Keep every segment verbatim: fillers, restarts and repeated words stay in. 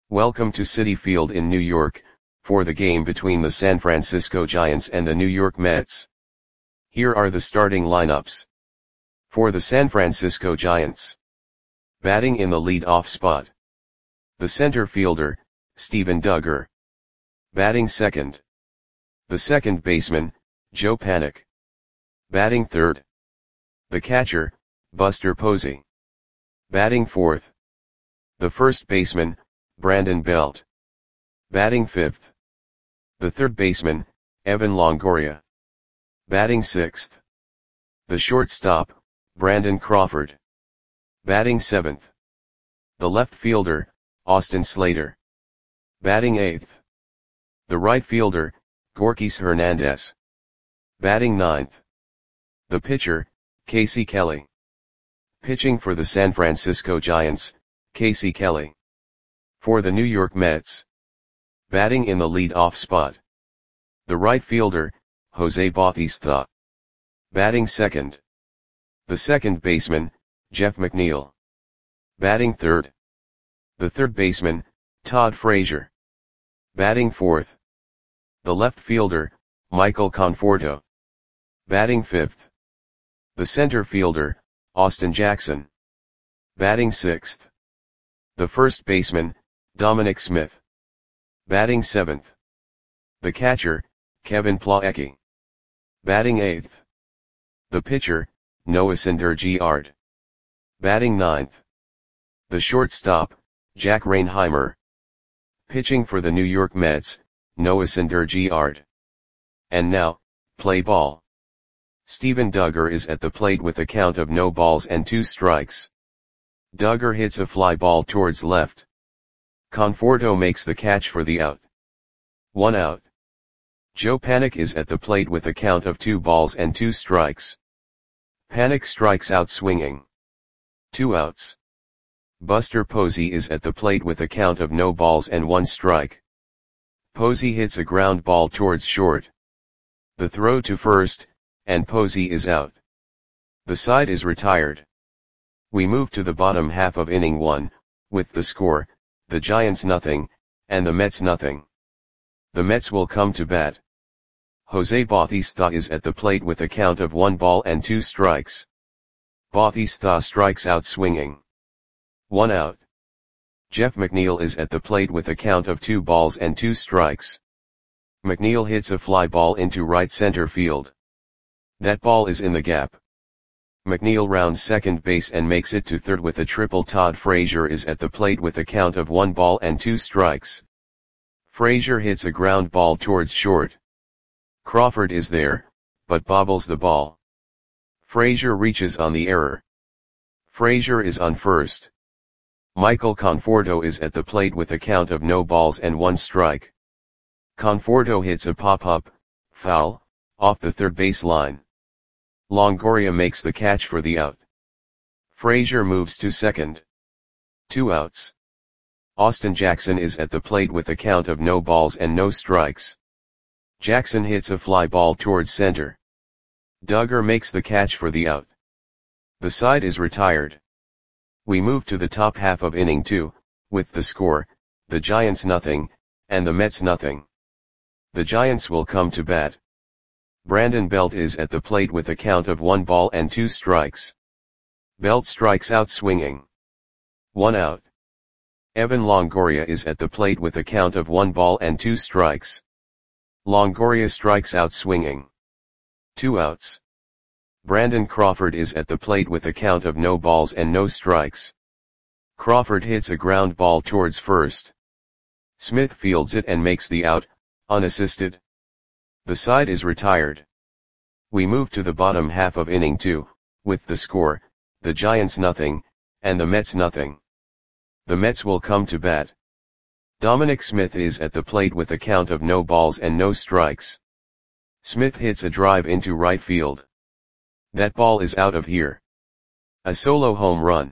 Welcome to Citi Field in New York, for the game between the San Francisco Giants and the New York Mets. Here are the starting lineups. For the San Francisco Giants. Batting in the lead-off spot. The center fielder, Steven Duggar. Batting second. The second baseman, Joe Panik. Batting third. The catcher, Buster Posey. Batting fourth. The first baseman, Brandon Belt. Batting fifth. The third baseman, Evan Longoria. Batting sixth. The shortstop, Brandon Crawford. Batting seventh. The left fielder, Austin Slater. Batting eighth. The right fielder, Gorkys Hernandez. Batting ninth. The pitcher, Casey Kelly. Pitching for the San Francisco Giants, Casey Kelly. For the New York Mets. Batting in the lead-off spot. The right fielder, Jose Bautista. Batting second. The second baseman, Jeff McNeil. Batting third. The third baseman, Todd Frazier. Batting fourth. The left fielder, Michael Conforto. Batting fifth. The center fielder, Austin Jackson. Batting sixth. The first baseman, Dominic Smith. Batting seventh. The catcher, Kevin Plawecki. Batting eighth. The pitcher, Noah Syndergaard. Batting ninth. The shortstop, Jack Reinheimer. Pitching for the New York Mets, Noah Syndergaard. And now, play ball. Steven Duggar is at the plate with a count of no balls and two strikes. Duggar hits a fly ball towards left. Conforto makes the catch for the out. One out. Joe Panik is at the plate with a count of two balls and two strikes. Panik strikes out swinging. Two outs. Buster Posey is at the plate with a count of no balls and one strike. Posey hits a ground ball towards short. The throw to first, and Posey is out. The side is retired. We move to the bottom half of inning one, with the score, the Giants nothing, and the Mets nothing. The Mets will come to bat. Jose Bautista is at the plate with a count of one ball and two strikes. Bautista strikes out swinging. One out. Jeff McNeil is at the plate with a count of two balls and two strikes. McNeil hits a fly ball into right center field. That ball is in the gap. McNeil rounds second base and makes it to third with a triple. Todd Frazier is at the plate with a count of one ball and two strikes. Frazier hits a ground ball towards short. Crawford is there, but bobbles the ball. Frazier reaches on the error. Frazier is on first. Michael Conforto is at the plate with a count of no balls and one strike. Conforto hits a pop-up, foul, off the third base line. Longoria makes the catch for the out. Frazier moves to second. Two outs. Austin Jackson is at the plate with a count of no balls and no strikes. Jackson hits a fly ball towards center. Duggar makes the catch for the out. The side is retired. We move to the top half of inning two, with the score, the Giants nothing, and the Mets nothing. The Giants will come to bat. Brandon Belt is at the plate with a count of one ball and two strikes. Belt strikes out swinging. One out. Evan Longoria is at the plate with a count of one ball and two strikes. Longoria strikes out swinging. Two outs. Brandon Crawford is at the plate with a count of no balls and no strikes. Crawford hits a ground ball towards first. Smith fields it and makes the out, unassisted. The side is retired. We move to the bottom half of inning two, with the score, the Giants nothing, and the Mets nothing. The Mets will come to bat. Dominic Smith is at the plate with a count of no balls and no strikes. Smith hits a drive into right field. That ball is out of here. A solo home run.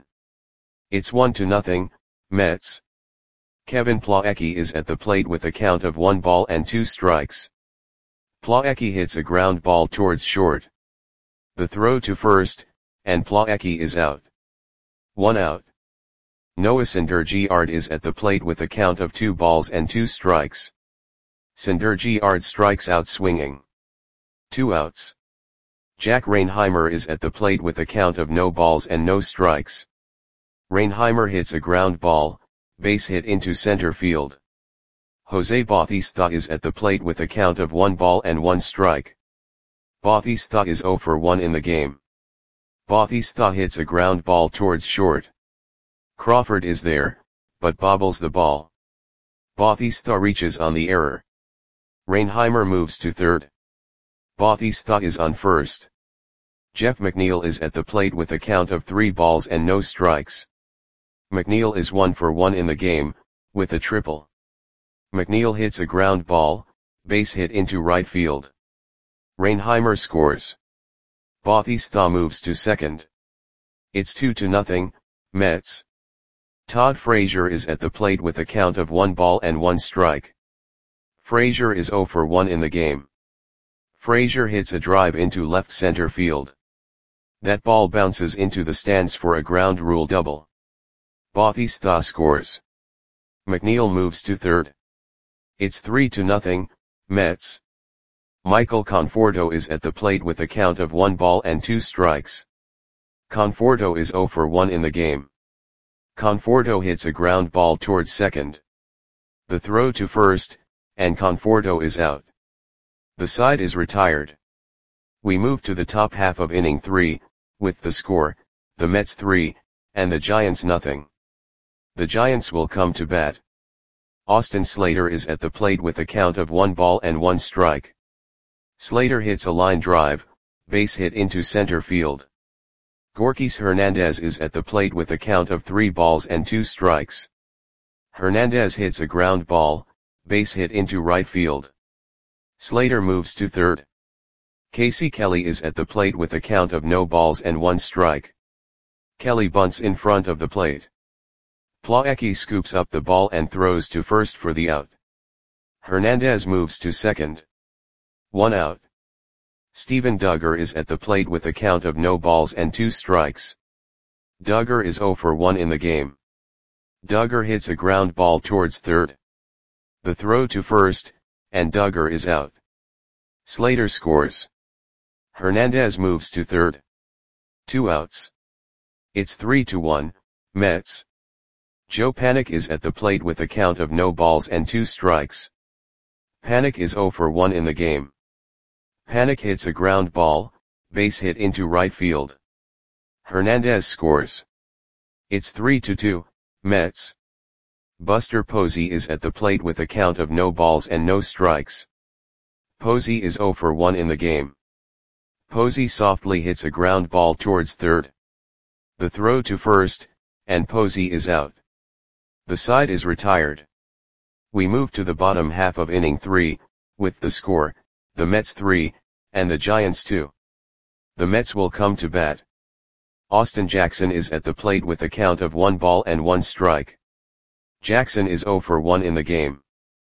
It's one to nothing, Mets. Kevin Plawecki is at the plate with a count of one ball and two strikes. Plawecki hits a ground ball towards short. The throw to first, and Plawecki is out. One out. Noah Syndergaard is at the plate with a count of two balls and two strikes. Syndergaard strikes out swinging. Two outs. Jack Reinheimer is at the plate with a count of no balls and no strikes. Reinheimer hits a ground ball, base hit into center field. Jose Bautista is at the plate with a count of one ball and one strike. Bautista is zero for one in the game. Bautista hits a ground ball towards short. Crawford is there, but bobbles the ball. Bautista reaches on the error. Reinheimer moves to third. Bautista is on first. Jeff McNeil is at the plate with a count of three balls and no strikes. McNeil is one for one in the game, with a triple. McNeil hits a ground ball, base hit into right field. Reinheimer scores. Bautista moves to second. It's two to nothing, Mets. Todd Frazier is at the plate with a count of one ball and one strike. Frazier is zero for one in the game. Frazier hits a drive into left center field. That ball bounces into the stands for a ground rule double. Bautista scores. McNeil moves to third. It's three to nothing, Mets. Michael Conforto is at the plate with a count of one ball and two strikes. Conforto is zero for one in the game. Conforto hits a ground ball towards second. The throw to first, and Conforto is out. The side is retired. We move to the top half of inning three, with the score, the Mets three, and the Giants nothing. The Giants will come to bat. Austin Slater is at the plate with a count of one ball and one strike. Slater hits a line drive, base hit into center field. Gorkys Hernandez is at the plate with a count of three balls and two strikes. Hernandez hits a ground ball, base hit into right field. Slater moves to third. Casey Kelly is at the plate with a count of no balls and one strike. Kelly bunts in front of the plate. Plawecki scoops up the ball and throws to first for the out. Hernandez moves to second. One out. Steven Duggar is at the plate with a count of no balls and two strikes. Duggar is zero for one in the game. Duggar hits a ground ball towards third. The throw to first, and Duggar is out. Slater scores. Hernandez moves to third. Two outs. It's three to one, Mets. Joe Panik is at the plate with a count of no balls and two strikes. Panik is zero for one in the game. Panik hits a ground ball, base hit into right field. Hernandez scores. It's three to two, Mets. Buster Posey is at the plate with a count of no balls and no strikes. Posey is zero for one in the game. Posey softly hits a ground ball towards third. The throw to first, and Posey is out. The side is retired. We move to the bottom half of inning three, with the score, the Mets three, and the Giants two. The Mets will come to bat. Austin Jackson is at the plate with a count of one ball and one strike. Jackson is zero for one in the game.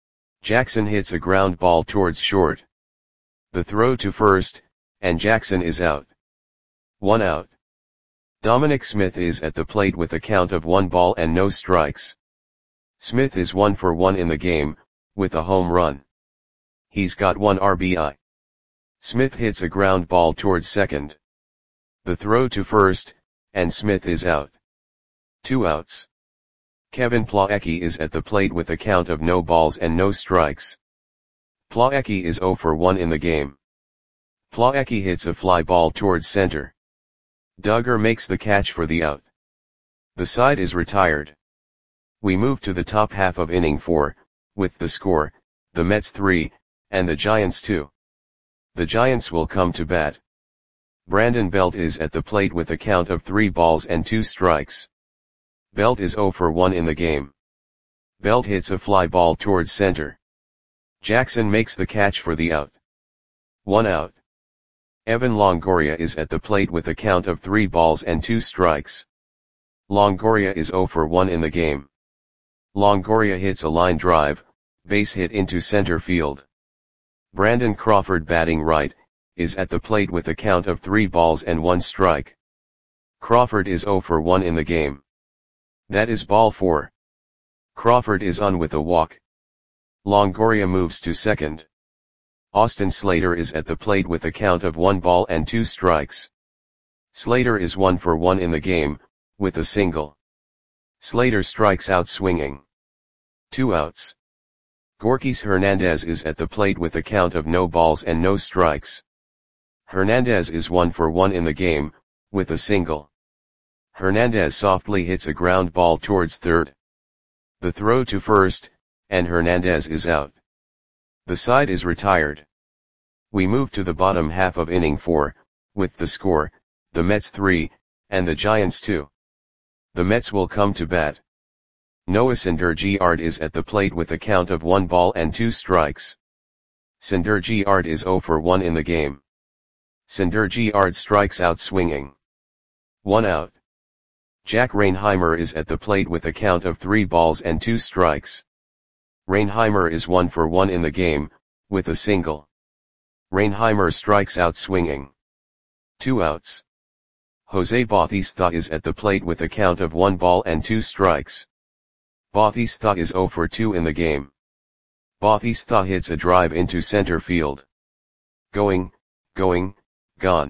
Jackson hits a ground ball towards short. The throw to first, and Jackson is out. One out. Dominic Smith is at the plate with a count of one ball and no strikes. Smith is one for one in the game, with a home run. He's got one R B I. Smith hits a ground ball towards second. The throw to first, and Smith is out. Two outs. Kevin Plawecki is at the plate with a count of no balls and no strikes. Plawecki is zero for one in the game. Plawecki hits a fly ball towards center. Duggar makes the catch for the out. The side is retired. We move to the top half of inning four, with the score, the Mets three, and the Giants two. The Giants will come to bat. Brandon Belt is at the plate with a count of three balls and two strikes. Belt is zero for one in the game. Belt hits a fly ball towards center. Jackson makes the catch for the out. One out. Evan Longoria is at the plate with a count of three balls and two strikes. Longoria is zero for one in the game. Longoria hits a line drive, base hit into center field. Brandon Crawford, batting right, is at the plate with a count of three balls and one strike. Crawford is zero for one in the game. That is ball four. Crawford is on with a walk. Longoria moves to second. Austin Slater is at the plate with a count of one ball and two strikes. Slater is one for one in the game, with a single. Slater strikes out swinging. Two outs. Gorkys Hernandez is at the plate with a count of no balls and no strikes. Hernandez is one for one in the game, with a single. Hernandez softly hits a ground ball towards third. The throw to first, and Hernandez is out. The side is retired. We move to the bottom half of inning four, with the score, the Mets three, and the Giants two. The Mets will come to bat. Noah Syndergaard is at the plate with a count of one ball and two strikes. Syndergaard is zero for one in the game. Syndergaard strikes out swinging. One out. Jack Reinheimer is at the plate with a count of three balls and two strikes. Reinheimer is one for one in the game, with a single. Reinheimer strikes out swinging. Two outs. Jose Bautista is at the plate with a count of one ball and two strikes. Bautista is zero for two in the game. Bautista hits a drive into center field. Going, going, gone.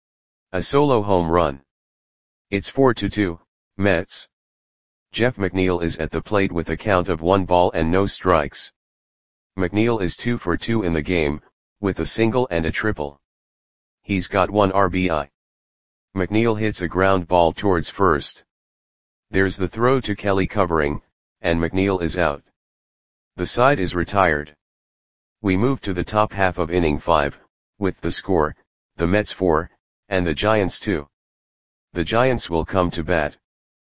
A solo home run. It's four to two, Mets. Jeff McNeil is at the plate with a count of one ball and no strikes. McNeil is two for two in the game, with a single and a triple. He's got one R B I. McNeil hits a ground ball towards first. There's the throw to Kelly covering, and McNeil is out. The side is retired. We move to the top half of inning five, with the score, the Mets four, and the Giants two. The Giants will come to bat.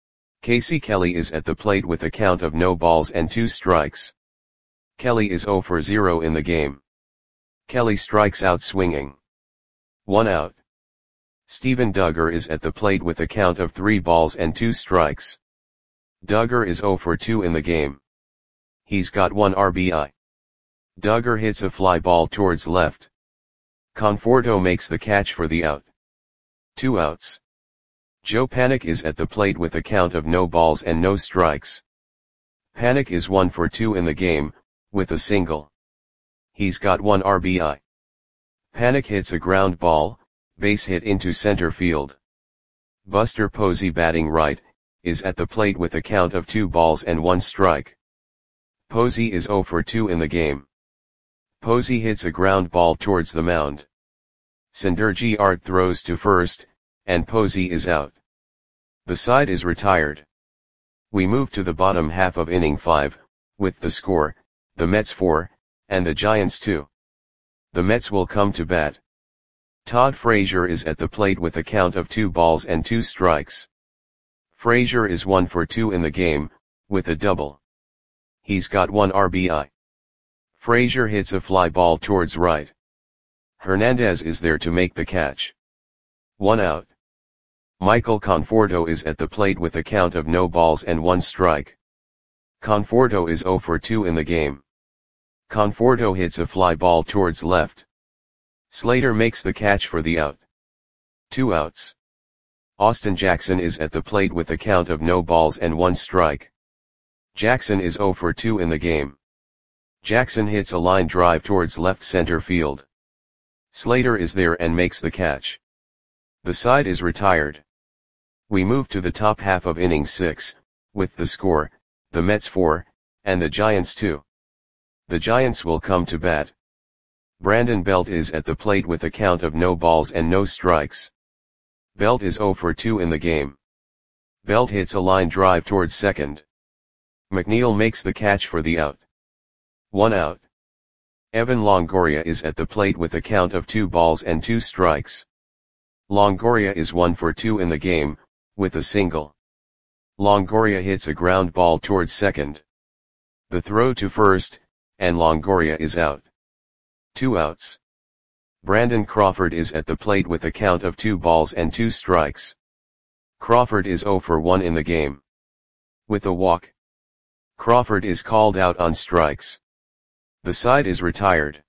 Casey Kelly is at the plate with a count of no balls and two strikes. Kelly is zero for zero in the game. Kelly strikes out swinging. One out. Steven Duggar is at the plate with a count of three balls and two strikes. Duggar is zero for two in the game. He's got one R B I. Duggar hits a fly ball towards left. Conforto makes the catch for the out. Two outs. Joe Panik is at the plate with a count of no balls and no strikes. Panik is one for two in the game, with a single. He's got one R B I. Panik hits a ground ball, base hit into center field. Buster Posey, batting right, is at the plate with a count of two balls and one strike. Posey is zero for two in the game. Posey hits a ground ball towards the mound. Syndergaard throws to first, and Posey is out. The side is retired. We move to the bottom half of inning five, with the score, the Mets four, and the Giants two. The Mets will come to bat. Todd Frazier is at the plate with a count of two balls and two strikes. Frazier is one for two in the game, with a double. He's got one R B I. Frazier hits a fly ball towards right. Hernandez is there to make the catch. One out. Michael Conforto is at the plate with a count of no balls and one strike. Conforto is zero for two in the game. Conforto hits a fly ball towards left. Slater makes the catch for the out. Two outs. Austin Jackson is at the plate with a count of no balls and one strike. Jackson is zero for two in the game. Jackson hits a line drive towards left center field. Slater is there and makes the catch. The side is retired. We move to the top half of inning six, with the score, the Mets four, and the Giants two. The Giants will come to bat. Brandon Belt is at the plate with a count of no balls and no strikes. Belt is zero for two in the game. Belt hits a line drive towards second. McNeil makes the catch for the out. One out. Evan Longoria is at the plate with a count of two balls and two strikes. Longoria is one for two in the game, with a single. Longoria hits a ground ball towards second. The throw to first, and Longoria is out. Two outs. Brandon Crawford is at the plate with a count of two balls and two strikes. Crawford is zero for one in the game. With a walk. Crawford is called out on strikes. The side is retired.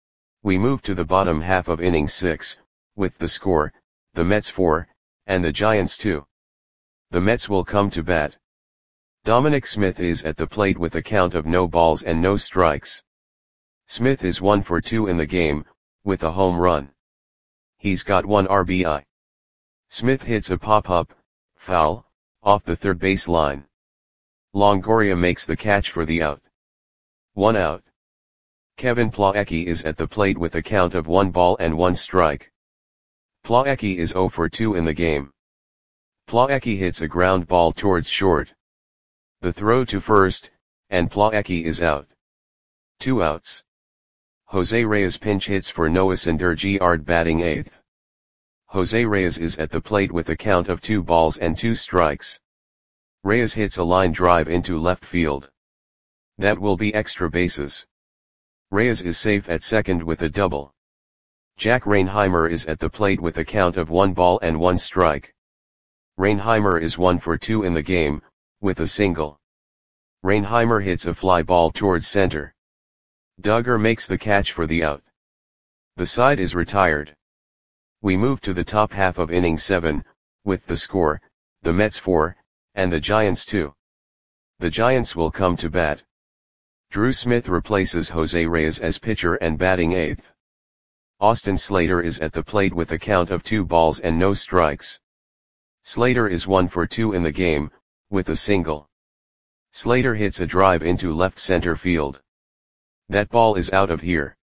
We move to the bottom half of inning six, with the score, the Mets four, and the Giants two. The Mets will come to bat. Dominic Smith is at the plate with a count of no balls and no strikes. Smith is one for two in the game, with a home run. He's got one R B I. Smith hits a pop-up, foul, off the third base line. Longoria makes the catch for the out. One out. Kevin Plawecki is at the plate with a count of one ball and one strike. Plawecki is zero for two in the game. Plawecki hits a ground ball towards short. The throw to first, and Plawecki is out. Two outs. Jose Reyes pinch hits for Noah Syndergaard batting eighth. Jose Reyes is at the plate with a count of two balls and two strikes. Reyes hits a line drive into left field. That will be extra bases. Reyes is safe at second with a double. Jack Reinheimer is at the plate with a count of one ball and one strike. Reinheimer is one for two in the game, with a single. Reinheimer hits a fly ball towards center. Duggar makes the catch for the out. The side is retired. We move to the top half of inning seven, with the score, the Mets four, and the Giants two. The Giants will come to bat. Drew Smith replaces Jose Reyes as pitcher and batting eighth. Austin Slater is at the plate with a count of two balls and no strikes. Slater is one for two in the game, with a single. Slater hits a drive into left center field. That ball is out of here.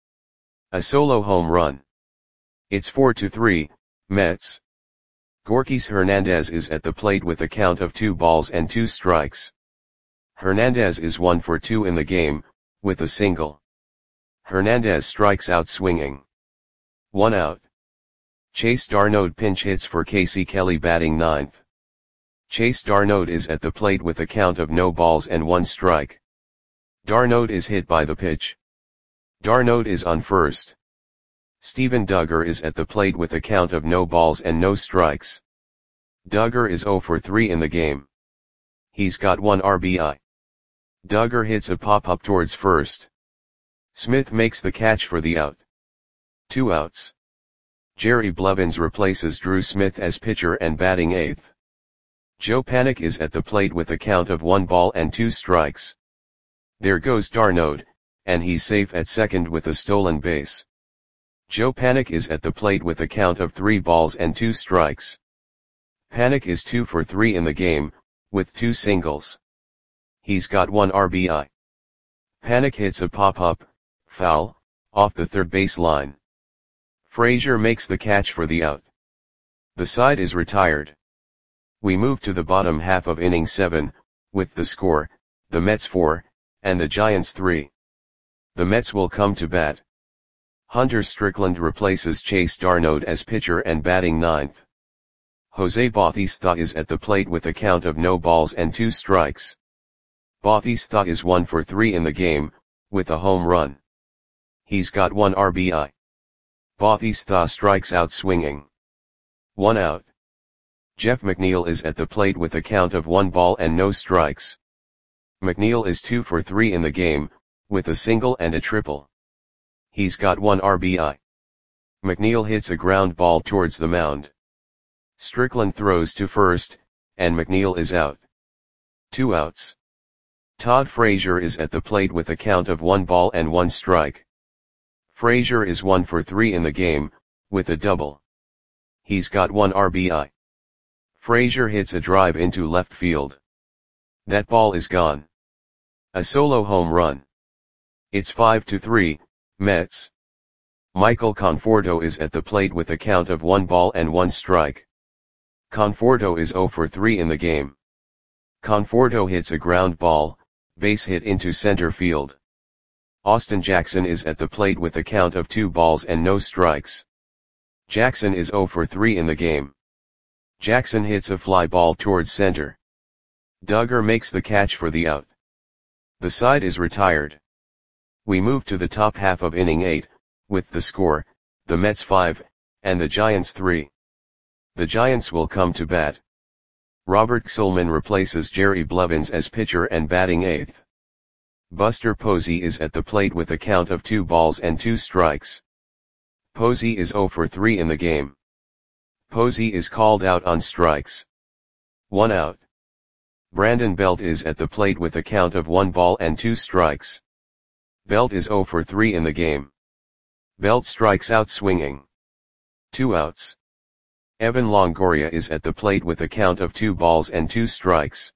A solo home run. It's four to three, Mets. Gorkys Hernandez is at the plate with a count of two balls and two strikes. Hernandez is one for two in the game, with a single. Hernandez strikes out swinging. One out. Chase Darnold pinch hits for Casey Kelly batting ninth. Chase Darnold is at the plate with a count of no balls and one strike. Darnold is hit by the pitch. Darnold is on first. Steven Duggar is at the plate with a count of no balls and no strikes. Duggar is zero for three in the game. He's got one R B I. Duggar hits a pop-up towards first. Smith makes the catch for the out. Two outs. Jerry Blevins replaces Drew Smith as pitcher and batting eighth. Joe Panik is at the plate with a count of one ball and two strikes. There goes Darnold, and he's safe at second with a stolen base. Joe Panik is at the plate with a count of three balls and two strikes. Panik is two for three in the game, with two singles. He's got one R B I. Panik hits a pop-up, foul, off the third base line. Frazier makes the catch for the out. The side is retired. We move to the bottom half of inning seven, with the score, the Mets four, and the Giants three. The Mets will come to bat. Hunter Strickland replaces Chase Darnold as pitcher and batting ninth. Jose Bautista is at the plate with a count of no balls and two strikes. Bautista is one for three in the game, with a home run. He's got one R B I. Bautista strikes out swinging. One out. Jeff McNeil is at the plate with a count of one ball and no strikes. McNeil is two for three in the game, with a single and a triple. He's got one R B I. McNeil hits a ground ball towards the mound. Strickland throws to first, and McNeil is out. Two outs. Todd Frazier is at the plate with a count of one ball and one strike. Frazier is one for three in the game, with a double. He's got one R B I. Frazier hits a drive into left field. That ball is gone. A solo home run. It's five to three, Mets. Michael Conforto is at the plate with a count of one ball and one strike. Conforto is zero for three in the game. Conforto hits a ground ball, base hit into center field. Austin Jackson is at the plate with a count of two balls and no strikes. Jackson is zero for three in the game. Jackson hits a fly ball towards center. Duggar makes the catch for the out. The side is retired. We move to the top half of inning eight, with the score, the Mets five, and the Giants three. The Giants will come to bat. Robert Gsellman replaces Jerry Blevins as pitcher and batting eighth. Buster Posey is at the plate with a count of two balls and two strikes. Posey is zero for three in the game. Posey is called out on strikes. One out. Brandon Belt is at the plate with a count of one ball and two strikes. Belt is zero for three in the game. Belt strikes out swinging. Two outs. Evan Longoria is at the plate with a count of two balls and two strikes.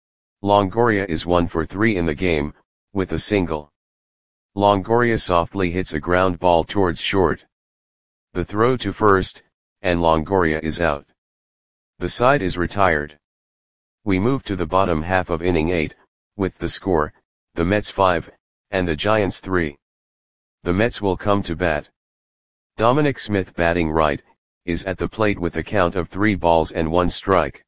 Longoria is one for three in the game, with a single. Longoria softly hits a ground ball towards short. The throw to first, and Longoria is out. The side is retired. We move to the bottom half of inning eight, with the score, the Mets five, and the Giants three. The Mets will come to bat. Dominic Smith, batting right, is at the plate with a count of three balls and one strike.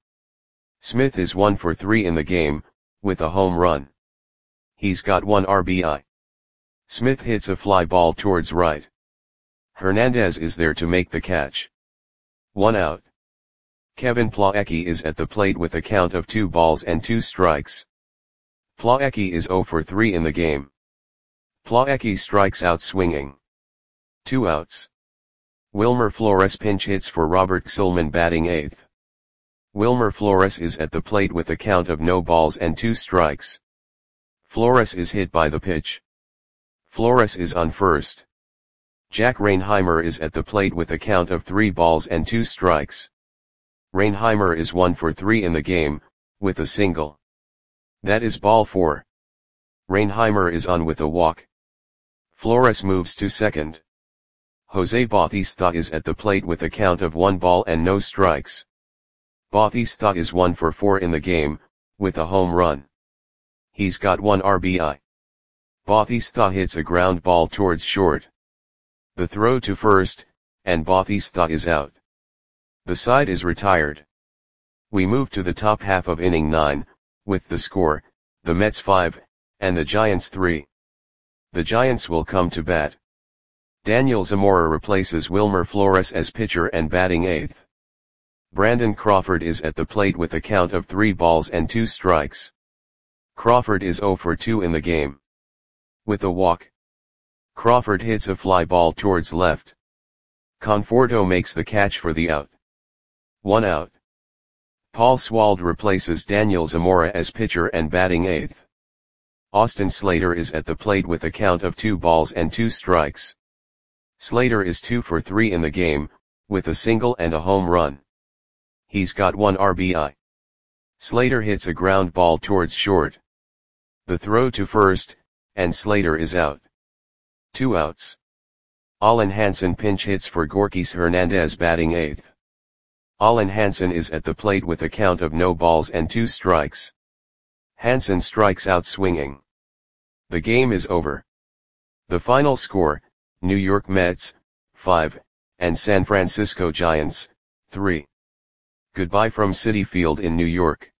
Smith is one for three in the game, with a home run. He's got one R B I. Smith hits a fly ball towards right. Hernandez is there to make the catch. One out. Kevin Plawecki is at the plate with a count of two balls and two strikes. Plawecki is zero for three in the game. Plawecki strikes out swinging. Two outs. Wilmer Flores pinch hits for Robert Gsellman, batting eighth. Wilmer Flores is at the plate with a count of no balls and two strikes. Flores is hit by the pitch. Flores is on first. Jack Reinheimer is at the plate with a count of three balls and two strikes. Reinheimer is one for three in the game, with a single. That is ball four. Reinheimer is on with a walk. Flores moves to second. Jose Bautista is at the plate with a count of one ball and no strikes. Bautista is one for four in the game, with a home run. He's got one R B I. Bautista hits a ground ball towards short. The throw to first, and Bautista is out. The side is retired. We move to the top half of inning nine, with the score, the Mets five, and the Giants three. The Giants will come to bat. Daniel Zamora replaces Wilmer Flores as pitcher and batting eighth. Brandon Crawford is at the plate with a count of three balls and two strikes. Crawford is zero for two in the game. With a walk. Crawford hits a fly ball towards left. Conforto makes the catch for the out. One out. Paul Swald replaces Daniel Zamora as pitcher and batting eighth. Austin Slater is at the plate with a count of two balls and two strikes. Slater is two for three in the game, with a single and a home run. He's got one R B I. Slater hits a ground ball towards short. The throw to first, and Slater is out. Two outs. Alan Hansen pinch hits for Gorkys Hernandez, batting eighth. Alan Hansen is at the plate with a count of no balls and two strikes. Hansen strikes out swinging. The game is over. The final score, New York Mets, five, and San Francisco Giants, three. Goodbye from Citi Field in New York.